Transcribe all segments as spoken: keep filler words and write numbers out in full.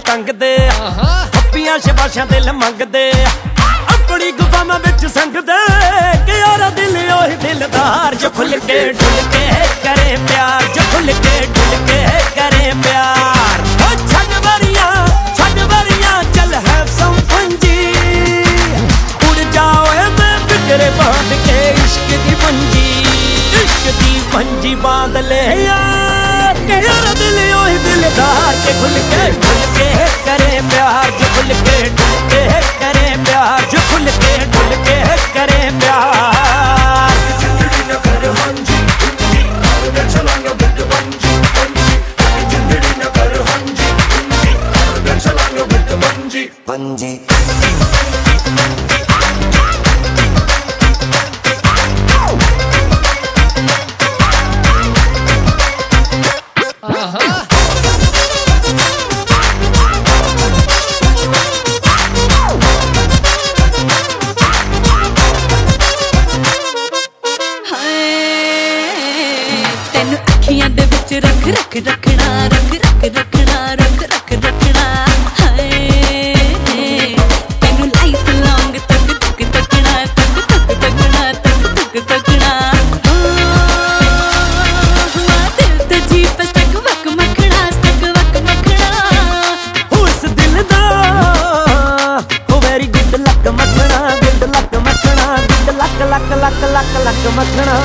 टंगदे हप्पियां शबाशां दिल मंगदे अपनी गुफावां विच संगदे कि यारा दिल ओही दिलदार जो खुल के डुल के करे प्यार, जो खुल के डुल के करे प्यार। ओ छड़ वरियां छड़ वरियां चल है सम फंजी, उड़ जाओ बेफिक्रे बांध के इश्क दी पंजी, इश्क दी पंजी बांध ले यार के यारा दिल ओही दिलदार के खुल के डुल के करे प्यार, जो खुल के डुल के करे प्यार, जो खुल के डुल के करे प्यार। जिंदड़ी न कर हंजी हंजी और चलांगा बिट बंजी बंजी, जिंदड़ी न कर हंजी हंजी और चलांगा बिट बंजी बंजी। रख रख रखना रख रख रखना रख रख रखना हाय तेनू लाइफ लॉन्ग तक तक तकना तक तक तकना तक तक तकना हुआ दिल ते जी पे स्टक वक मखना स्टक वक मखना उस दिल दा ओ वेरी गुड लक मखना गुड लक मखना good luck luck luck luck luck मखना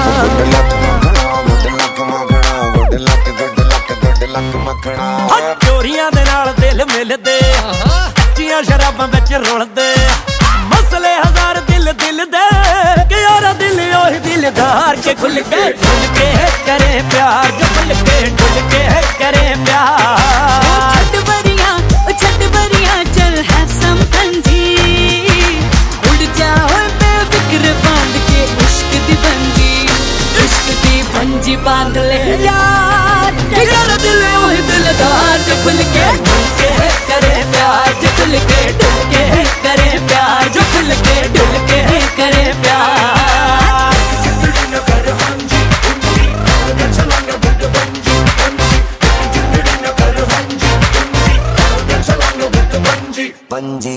चोरियां दे नाल दिल मिलदे कच्चियां शराबां विच रुलदे मसले हजार दिल दिल दे कि यारा दिल ओही दिलदार के खुल के डुल के करे प्यार, जो खुल के डुल के करे प्यार। छड़ वरियां छड़ वरियां चल है सम फंजी, उड़ जाओ बेफिक्र बांध के इश्क दी पंजी, इश्क दी पंजी बांध ले यार कि यारा दिल ओही दिलदार जो खुल के डुल के करे प्यार, जो खुल के डुल के करे प्यार, जो खुल के डुल के करे प्यार। जिंदड़ी न कर हंजी हंजी और चलांगा बिट बंजी बंजी, जिंदड़ी न कर हंजी हंजी और चलांगा बिट बंजी बंजी।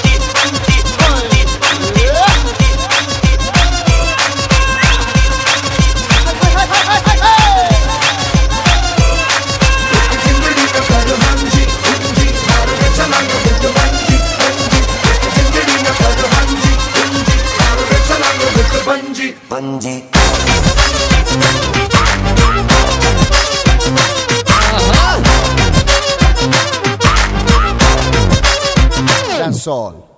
Bunji That's all.